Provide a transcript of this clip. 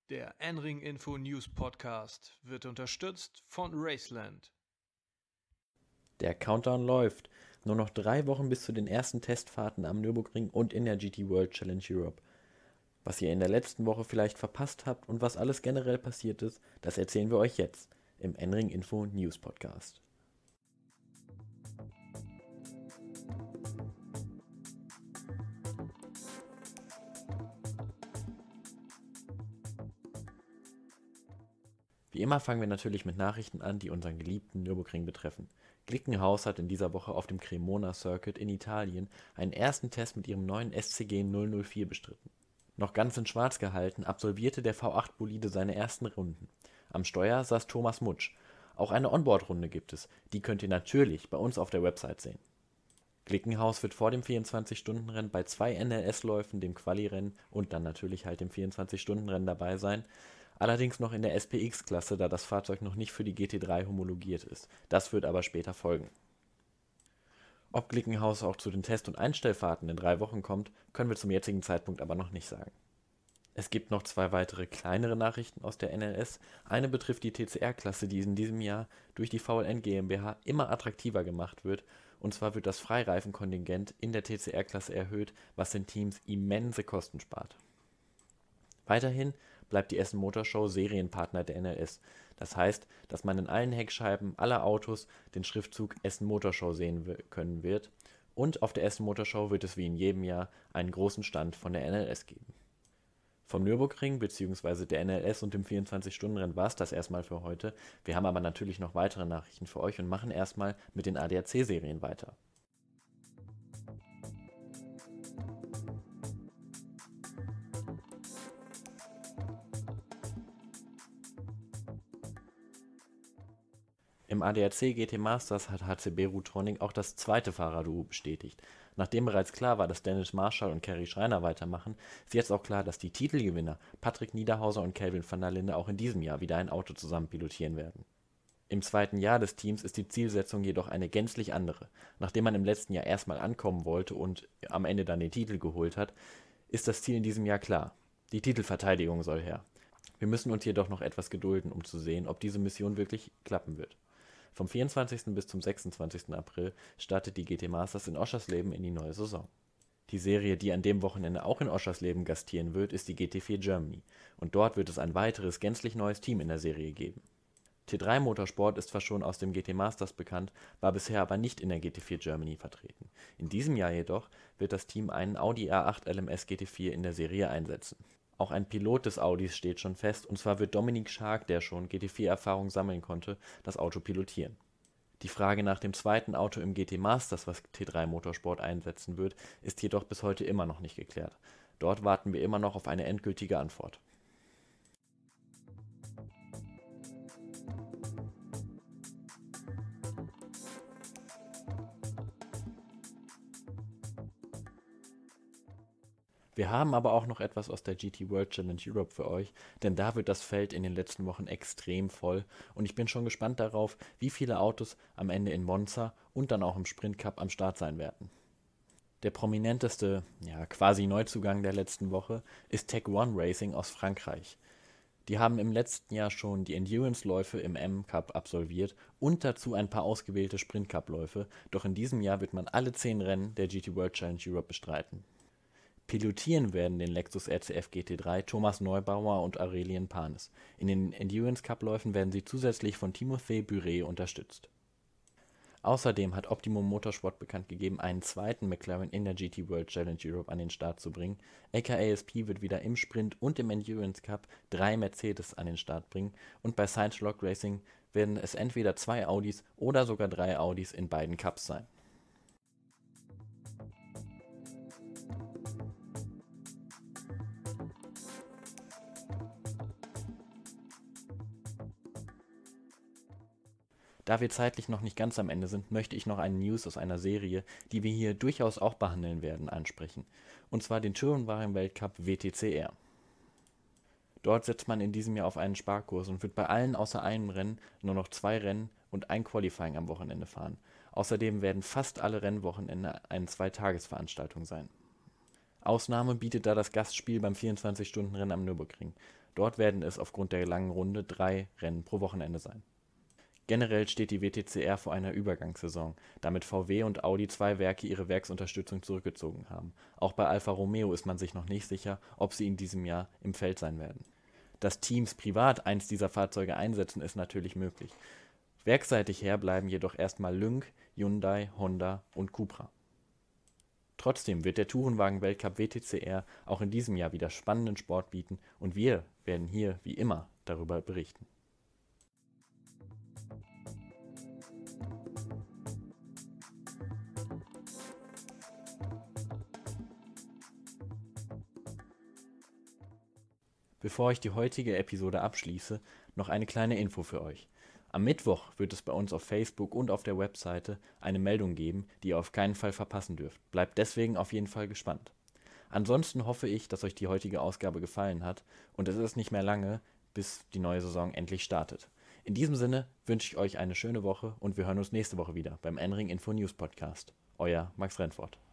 Der N-Ring Info News Podcast wird unterstützt von Raceland. Der Countdown läuft. Nur noch 3 Wochen bis zu den ersten Testfahrten am Nürburgring und in der GT World Challenge Europe. Was ihr in der letzten Woche vielleicht verpasst habt und was alles generell passiert ist, das erzählen wir euch jetzt im N-Ring Info News Podcast. Wie immer fangen wir natürlich mit Nachrichten an, die unseren geliebten Nürburgring betreffen. Glickenhaus hat in dieser Woche auf dem Cremona Circuit in Italien einen ersten Test mit ihrem neuen SCG 004 bestritten. Noch ganz in schwarz gehalten, absolvierte der V8-Bolide seine ersten Runden. Am Steuer saß Thomas Mutsch. Auch eine Onboard-Runde gibt es, die könnt ihr natürlich bei uns auf der Website sehen. Glickenhaus wird vor dem 24-Stunden-Rennen bei 2 NLS-Läufen, dem Quali-Rennen und dann natürlich halt dem 24-Stunden-Rennen dabei sein. Allerdings noch in der SPX-Klasse, da das Fahrzeug noch nicht für die GT3 homologiert ist. Das wird aber später folgen. Ob Glickenhaus auch zu den Test- und Einstellfahrten in 3 Wochen kommt, können wir zum jetzigen Zeitpunkt aber noch nicht sagen. Es gibt noch 2 weitere kleinere Nachrichten aus der NLS. Eine betrifft die TCR-Klasse, die in diesem Jahr durch die VLN GmbH immer attraktiver gemacht wird. Und zwar wird das Freireifenkontingent in der TCR-Klasse erhöht, was den Teams immense Kosten spart. Weiterhin bleibt die Essen Motor Show Serienpartner der NLS. Das heißt, dass man in allen Heckscheiben aller Autos den Schriftzug Essen Motor Show sehen können wird. Und auf der Essen Motor Show wird es wie in jedem Jahr einen großen Stand von der NLS geben. Vom Nürburgring bzw. der NLS und dem 24-Stunden-Rennen war es das erstmal für heute. Wir haben aber natürlich noch weitere Nachrichten für euch und machen erstmal mit den ADAC-Serien weiter. Im ADAC GT Masters hat HCB Roottronic auch das zweite Fahrerduo bestätigt. Nachdem bereits klar war, dass Dennis Marshall und Kerry Schreiner weitermachen, ist jetzt auch klar, dass die Titelgewinner Patrick Niederhauser und Kelvin van der Linde auch in diesem Jahr wieder ein Auto zusammen pilotieren werden. Im zweiten Jahr des Teams ist die Zielsetzung jedoch eine gänzlich andere. Nachdem man im letzten Jahr erstmal ankommen wollte und am Ende dann den Titel geholt hat, ist das Ziel in diesem Jahr klar. Die Titelverteidigung soll her. Wir müssen uns jedoch noch etwas gedulden, um zu sehen, ob diese Mission wirklich klappen wird. Vom 24. bis zum 26. April startet die GT Masters in Oschersleben in die neue Saison. Die Serie, die an dem Wochenende auch in Oschersleben gastieren wird, ist die GT4 Germany. Und dort wird es ein weiteres, gänzlich neues Team in der Serie geben. T3 Motorsport ist zwar schon aus dem GT Masters bekannt, war bisher aber nicht in der GT4 Germany vertreten. In diesem Jahr jedoch wird das Team einen Audi R8 LMS GT4 in der Serie einsetzen. Auch ein Pilot des Audis steht schon fest, und zwar wird Dominik Schark, der schon GT4-Erfahrung sammeln konnte, das Auto pilotieren. Die Frage nach dem zweiten Auto im GT Masters, was T3 Motorsport einsetzen wird, ist jedoch bis heute immer noch nicht geklärt. Dort warten wir immer noch auf eine endgültige Antwort. Wir haben aber auch noch etwas aus der GT World Challenge Europe für euch, denn da wird das Feld in den letzten Wochen extrem voll und ich bin schon gespannt darauf, wie viele Autos am Ende in Monza und dann auch im Sprint Cup am Start sein werden. Der prominenteste, quasi Neuzugang der letzten Woche ist Tech One Racing aus Frankreich. Die haben im letzten Jahr schon die Endurance-Läufe im M-Cup absolviert und dazu ein paar ausgewählte Sprint-Cup-Läufe, doch in diesem Jahr wird man alle 10 Rennen der GT World Challenge Europe bestreiten. Pilotieren werden den Lexus RCF GT3 Thomas Neubauer und Aurelien Panis. In den Endurance-Cup-Läufen werden sie zusätzlich von Timothée Buret unterstützt. Außerdem hat Optimum Motorsport bekannt gegeben, einen zweiten McLaren in der GT World Challenge Europe an den Start zu bringen. LKASP wird wieder im Sprint und im Endurance Cup 3 Mercedes an den Start bringen und bei Science Log Racing werden es entweder 2 Audis oder sogar 3 Audis in beiden Cups sein. Da wir zeitlich noch nicht ganz am Ende sind, möchte ich noch eine News aus einer Serie, die wir hier durchaus auch behandeln werden, ansprechen. Und zwar den Tourenwagen-Weltcup WTCR. Dort setzt man in diesem Jahr auf einen Sparkurs und wird bei allen außer einem Rennen nur noch 2 Rennen und ein Qualifying am Wochenende fahren. Außerdem werden fast alle Rennwochenende eine 2-Tagesveranstaltung sein. Ausnahme bietet da das Gastspiel beim 24-Stunden-Rennen am Nürburgring. Dort werden es aufgrund der langen Runde 3 Rennen pro Wochenende sein. Generell steht die WTCR vor einer Übergangssaison, da mit VW und Audi 2 Werke ihre Werksunterstützung zurückgezogen haben. Auch bei Alfa Romeo ist man sich noch nicht sicher, ob sie in diesem Jahr im Feld sein werden. Dass Teams privat eins dieser Fahrzeuge einsetzen, ist natürlich möglich. Werksseitig her bleiben jedoch erstmal Lynk, Hyundai, Honda und Cupra. Trotzdem wird der Tourenwagen-Weltcup WTCR auch in diesem Jahr wieder spannenden Sport bieten und wir werden hier wie immer darüber berichten. Bevor ich die heutige Episode abschließe, noch eine kleine Info für euch. Am Mittwoch wird es bei uns auf Facebook und auf der Webseite eine Meldung geben, die ihr auf keinen Fall verpassen dürft. Bleibt deswegen auf jeden Fall gespannt. Ansonsten hoffe ich, dass euch die heutige Ausgabe gefallen hat und es ist nicht mehr lange, bis die neue Saison endlich startet. In diesem Sinne wünsche ich euch eine schöne Woche und wir hören uns nächste Woche wieder beim N-Ring Info News Podcast. Euer Max Rentfort.